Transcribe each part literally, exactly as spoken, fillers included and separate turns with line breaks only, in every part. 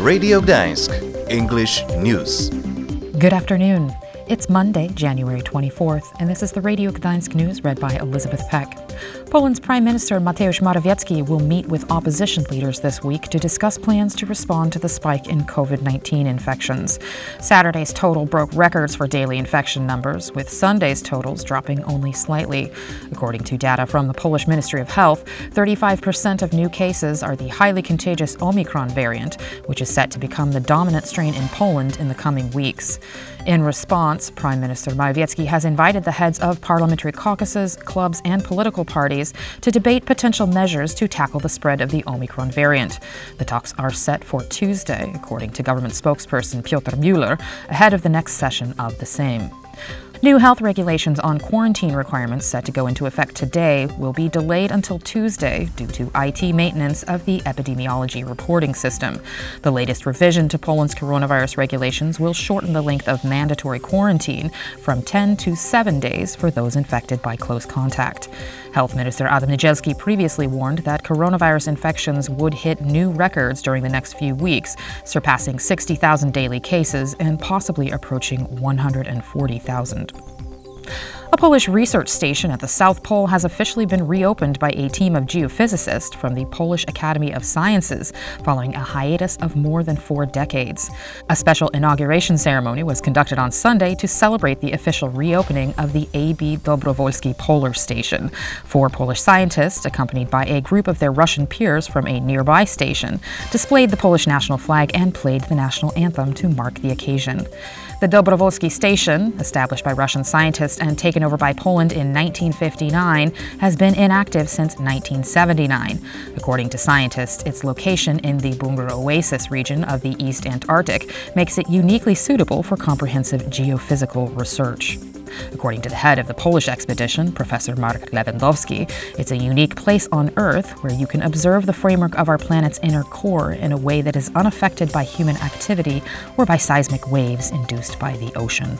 Radio Gdańsk English News.
Good afternoon. It's Monday, January twenty-fourth, and this is the Radio Gdańsk News read by Elizabeth Peck. Poland's Prime Minister Mateusz Morawiecki will meet with opposition leaders this week to discuss plans to respond to the spike in COVID nineteen infections. Saturday's total broke records for daily infection numbers, with Sunday's totals dropping only slightly. According to data from the Polish Ministry of Health, thirty-five percent of new cases are the highly contagious Omicron variant, which is set to become the dominant strain in Poland in the coming weeks. In response, Prime Minister Morawiecki has invited the heads of parliamentary caucuses, clubs, and political parties to debate potential measures to tackle the spread of the Omicron variant. The talks are set for Tuesday, according to government spokesperson Piotr Müller, ahead of the next session of the Sejm. New health regulations on quarantine requirements set to go into effect today will be delayed until Tuesday due to I T maintenance of the epidemiology reporting system. The latest revision to Poland's coronavirus regulations will shorten the length of mandatory quarantine from ten to seven days for those infected by close contact. Health Minister Adam Niedzielski previously warned that coronavirus infections would hit new records during the next few weeks, surpassing sixty thousand daily cases and possibly approaching one hundred forty thousand. A Polish research station at the South Pole has officially been reopened by a team of geophysicists from the Polish Academy of Sciences following a hiatus of more than four decades. A special inauguration ceremony was conducted on Sunday to celebrate the official reopening of the A B Dobrowolski Polar Station. Four Polish scientists, accompanied by a group of their Russian peers from a nearby station, displayed the Polish national flag and played the national anthem to mark the occasion. The Dobrowolski Station, established by Russian scientists and taken over by Poland in nineteen fifty-nine, has been inactive since nineteen seventy-nine. According to scientists, its location in the Bunger Oasis region of the East Antarctic makes it uniquely suitable for comprehensive geophysical research. According to the head of the Polish expedition, Professor Mark Lewandowski, it's a unique place on Earth where you can observe the framework of our planet's inner core in a way that is unaffected by human activity or by seismic waves induced by the ocean.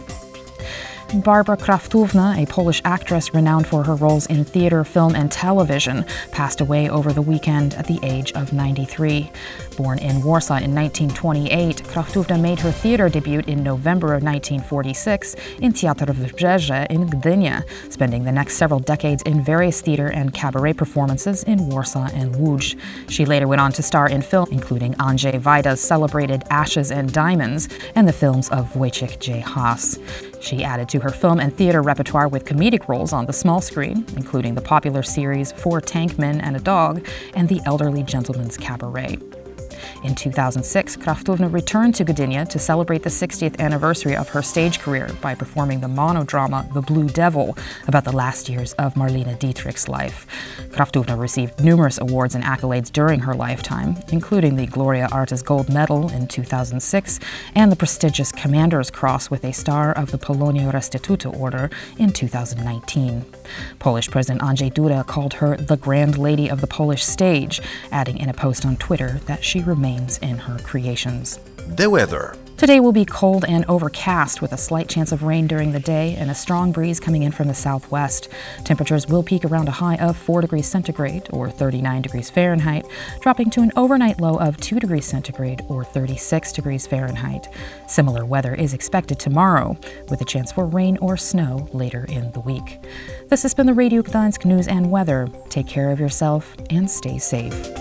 Barbara Kraftówna, a Polish actress renowned for her roles in theater, film, and television, passed away over the weekend at the age of ninety-three. Born in Warsaw in nineteen twenty-eight, Kraftówna made her theater debut in November of nineteen forty-six in Teatr Wybrzeże in Gdynia, spending the next several decades in various theater and cabaret performances in Warsaw and Łódź. She later went on to star in film, including Andrzej Wajda's celebrated Ashes and Diamonds and the films of Wojciech J. Haas. She added to her film and theater repertoire with comedic roles on the small screen, including the popular series Four Tankmen and a Dog and The Elderly Gentleman's Cabaret. In two thousand six, Kraftówna returned to Gdynia to celebrate the sixtieth anniversary of her stage career by performing the monodrama The Blue Devil, about the last years of Marlene Dietrich's life. Kraftówna received numerous awards and accolades during her lifetime, including the Gloria Artis Gold Medal in two thousand six and the prestigious Commander's Cross with a Star of the Polonio Restituto Order in two thousand nineteen. Polish President Andrzej Duda called her the Grand Lady of the Polish stage, adding in a post on Twitter that she remains in her creations.
The weather.
Today will be cold and overcast with a slight chance of rain during the day and a strong breeze coming in from the southwest. Temperatures will peak around a high of four degrees centigrade or thirty-nine degrees Fahrenheit, dropping to an overnight low of two degrees centigrade or thirty-six degrees Fahrenheit. Similar weather is expected tomorrow, with a chance for rain or snow later in the week. This has been the Radio Gdańsk News and Weather. Take care of yourself and stay safe.